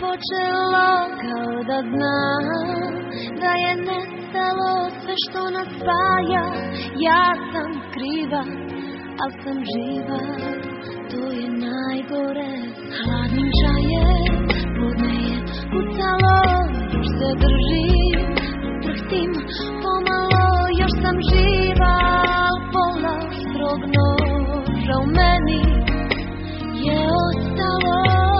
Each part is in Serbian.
počelo kao da znam da je nestalo sve što nas spaja. Ja sam kriva, al sam živa, to je najgore. Hladnim čajem podne je kucalo, još se držim, trhtim pomalo, još sam živa, al pola oštrog noža u meni je ostalo.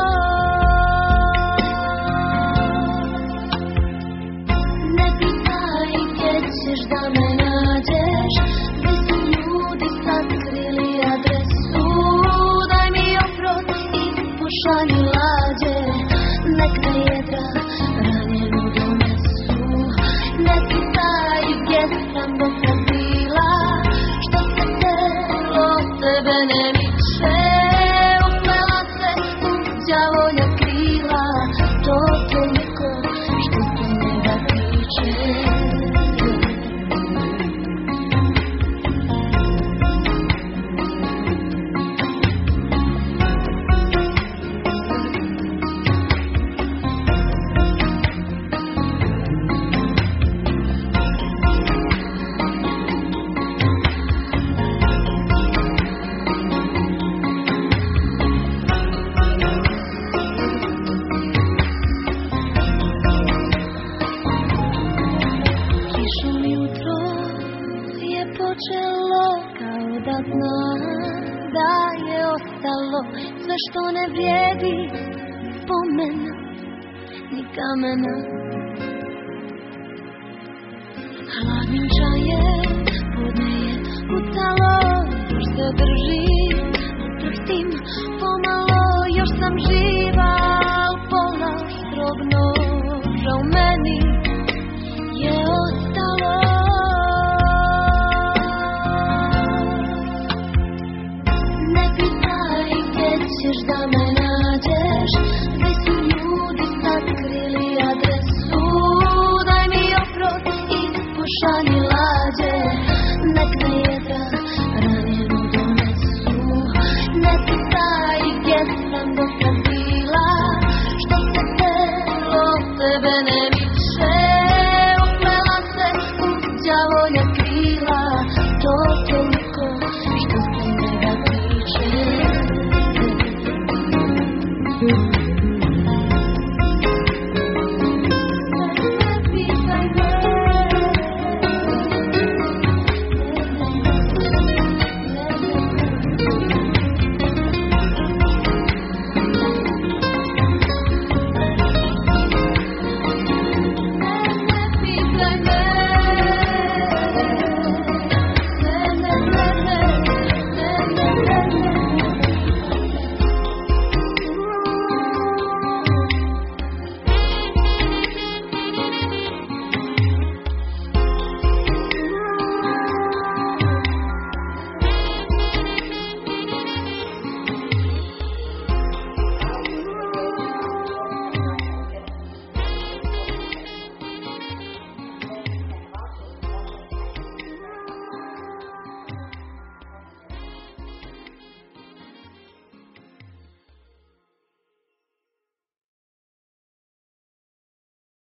Ne pitaj gdje ćeš da me nađeš, gdje su ljudi sakrili adresu. Daj mi oprost i pošalji lađe, nek me jedra ranjenu donesu. Ne pitaj gdje sam do sad bila, što se telo od tebe ne miče. Uspela se u đavolja krila, to toliko što se njega tiče. Kišom jutro je počelo kao da zna da je ostalo sve što ne vrijedi, spomena ni kamena. Hladnim čajem podne je kucalo, još se držim, trhtim pomalo, još sam živa, al pola oštrog noža u meni je ostalo. Ne pitaj gdje ćeš da me nađeš, gdje su ljudi sakrili adresu. Daj mi oprost i pošalji lađe, nek me jedra ranjenu donesu. Ne pitaj gdje sam do